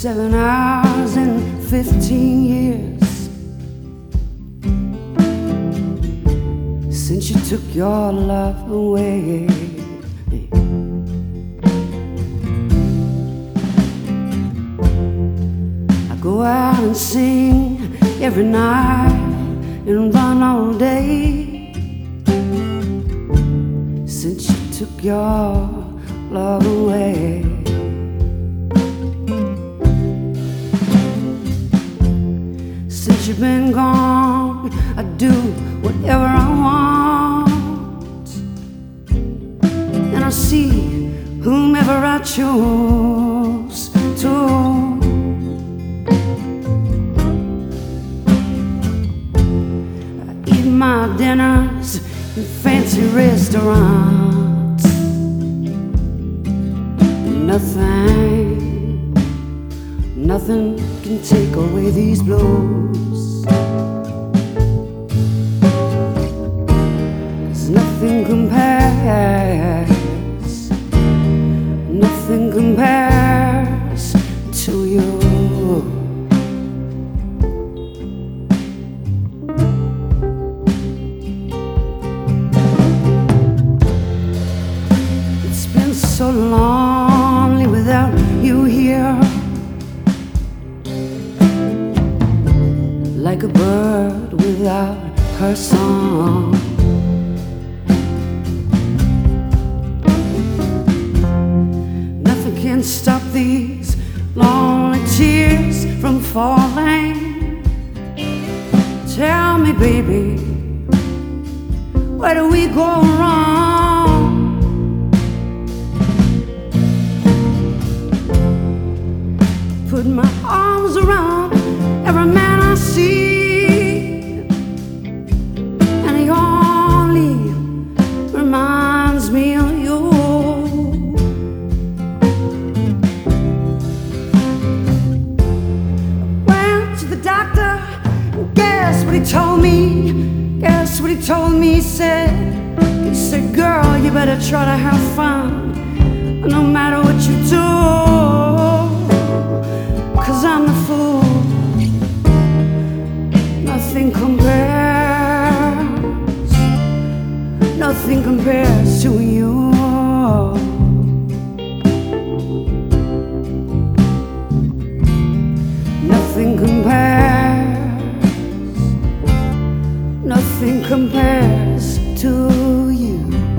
7 hours and 15 years since you took your love away. I go out and sing every night and run all day since you took your love away. Since you've been gone, I do whatever I want, and I see whomever I choose to. I eat my dinners in fancy restaurants. Nothing can take away these blues, 'cause nothing compares to you. It's been so lonely without you here, like a bird without her song. Nothing can stop these lonely tears from falling. Tell me, baby, where do we go wrong? Put my arms around every man I see, and he only reminds me of you. I went to the doctor, and guess what he told me? He said, girl, you better try to have fun, no matter what you do, 'cause I'm the fool. Nothing compares to you. Nothing compares to you.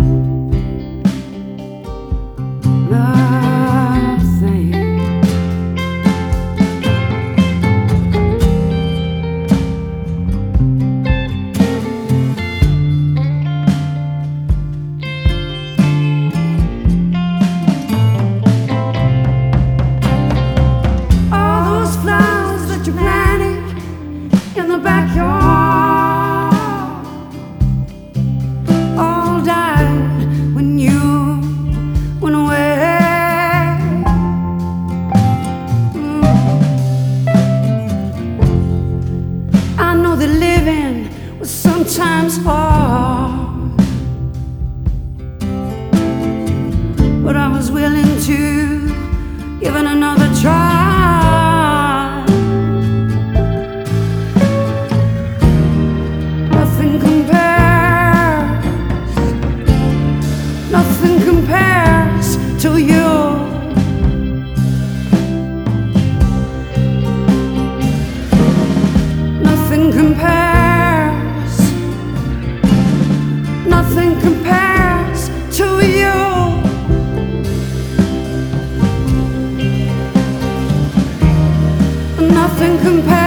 Nothing. In the backyard, all died when you went away. I know that living was sometimes hard, but I was willing to give it another try. Nothing compares to you. Nothing compares to you. Nothing compares.